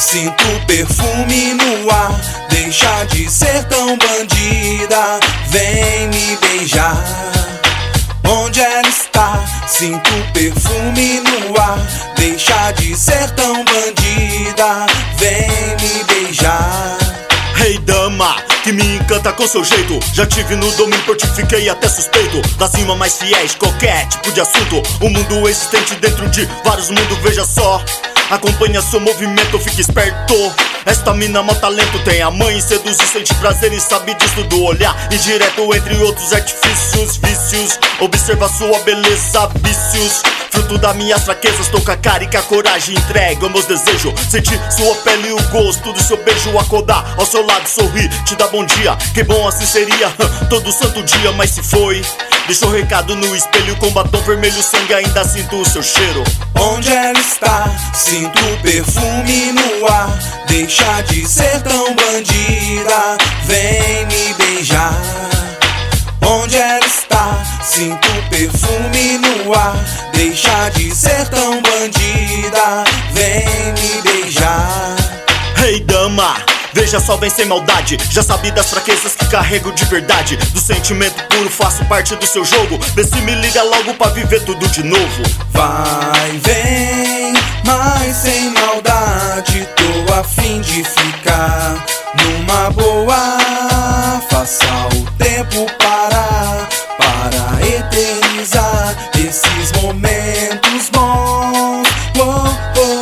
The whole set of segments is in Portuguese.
sinto perfume no ar. Deixa de ser tão bandida, vem me beijar. Onde ela está? Sinto perfume no ar. Deixa de ser tão bandida, vem me beijar. Hey dama, que me encanta com seu jeito. Já tive no domínio, por ti fiquei até suspeito das rimas mais fiéis, qualquer tipo de assunto. O mundo existente dentro de vários mundos, veja só. Acompanha seu movimento, fique esperto. Esta mina mau talento, tem a mãe, seduz e sente prazer e sabe disso do olhar indireto, entre outros artifícios, vícios. Observa sua beleza, vícios. Fruto das minhas fraquezas, tô com a cara e com a coragem, entrega meus desejos. Sentir sua pele e o gosto do seu beijo. Acordar ao seu lado, sorrir, te dá bom dia. Que bom assim seria todo santo dia, mas se foi, deixou recado no espelho com batom vermelho, sangue, ainda sinto o seu cheiro. Onde ela está? Sinto perfume no ar. Deixa de ser tão bandida, vem me beijar. Onde ela está? Sinto perfume no ar. Deixa de ser tão bandida, vem me beijar. Hey dama, veja só, vem sem maldade. Já sabe das fraquezas que carrego de verdade. Do sentimento puro, faço parte do seu jogo. Vê se me liga logo pra viver tudo de novo. Vai, vem, mas sem maldade. Tô a fim de ficar numa boa. Faça o tempo parar, para eternizar esses momentos bons. Oh, oh,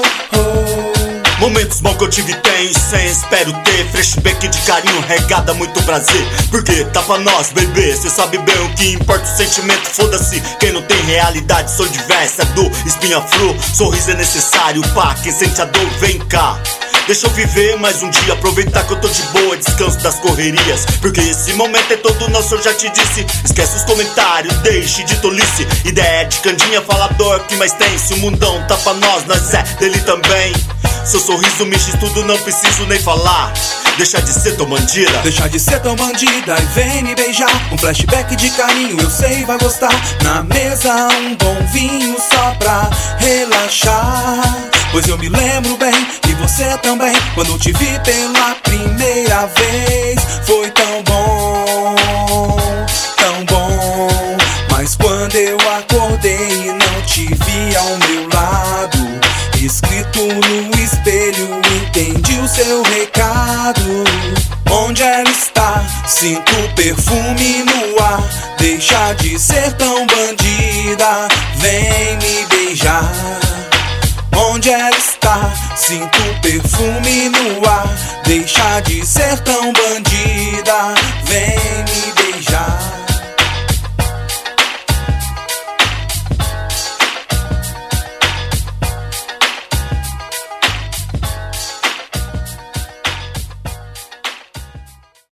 oh. Momentos bons que eu tive, tem, sem espero ter. Flashback de carinho, regada, muito prazer. Porque tá pra nós, bebê, cê sabe bem o que importa. O sentimento, foda-se, quem não tem realidade. Sou diversa, do espinha flu. Sorriso é necessário, pá, quem sente a dor, vem cá. Deixa eu viver mais um dia, aproveitar que eu tô de boa, descanso das correrias. Porque esse momento é todo nosso, eu já te disse. Esquece os comentários, deixe de tolice. Ideia de candinha, falador, que mais tem? Se o mundão tá pra nós é dele também. Seu sorriso me diz tudo, não preciso nem falar. Deixa de ser tão bandida, deixa de ser tão bandida e vem me beijar. Um flashback de carinho, eu sei vai gostar. Na mesa um bom vinho só pra relaxar. Pois eu me lembro bem, e você também, quando te vi pela primeira vez. Foi tão bom, tão bom. Mas quando eu acordei e não te vi ao meu lado, escrito no espelho, entendi o seu recado. Onde ela está? Sinto perfume no ar. Deixa de ser tão bandida, vem me beijar. Onde ela está? Sinto perfume no ar. Deixa de ser tão bandida.